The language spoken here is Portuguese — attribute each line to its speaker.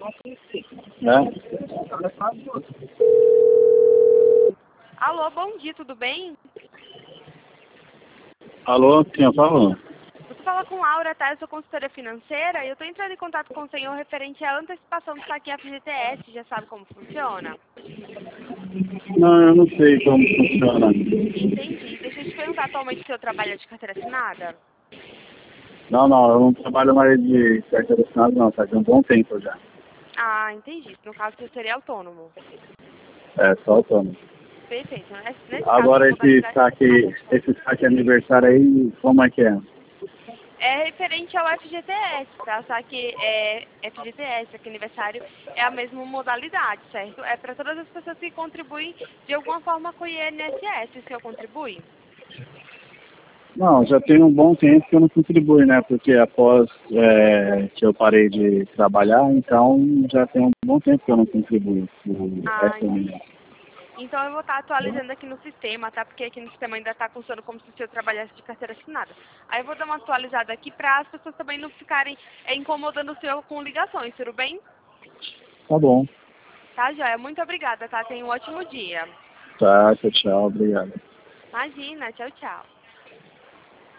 Speaker 1: Né?
Speaker 2: Alô, bom dia, tudo bem?
Speaker 1: Alô, quem eu falo?
Speaker 2: Você fala com Laura, tá? Eu sou consultora financeira e eu tô entrando em contato com o senhor referente à antecipação do saque FGTS. Já sabe como funciona?
Speaker 1: Não, eu não sei como funciona.
Speaker 2: Entendi. Deixa eu te perguntar, atualmente o senhor trabalha de carteira assinada?
Speaker 1: Não, eu não trabalho mais de carteira assinada não, faz um bom tempo já.
Speaker 2: Ah, entendi. No caso, você seria autônomo.
Speaker 1: É, só autônomo.
Speaker 2: Perfeito. Nesse caso, a
Speaker 1: Agora
Speaker 2: modalidade
Speaker 1: esse saque aniversário aí, como é que é?
Speaker 2: é referente ao FGTS, tá? Só que FGTS, aqui aniversário, é a mesma modalidade, certo? É para todas as pessoas que contribuem de alguma forma com o INSS. O senhor contribui?
Speaker 1: Não, já tem um bom tempo que eu não contribuo, né? Porque após que eu parei de trabalhar, então já tem um bom tempo que eu não contribuo pro
Speaker 2: Ah,
Speaker 1: FMI.
Speaker 2: entendi. Então eu vou estar atualizando aqui no sistema, tá? Porque aqui no sistema ainda está funcionando como se o senhor trabalhasse de carteira assinada. Aí eu vou dar uma atualizada aqui para as pessoas também não ficarem incomodando o senhor com ligações, tudo bem?
Speaker 1: Tá bom.
Speaker 2: Tá, joia? Muito obrigada, tá? Tenha um ótimo dia.
Speaker 1: Tá, tchau, obrigado.
Speaker 2: Imagina, tchau, tchau.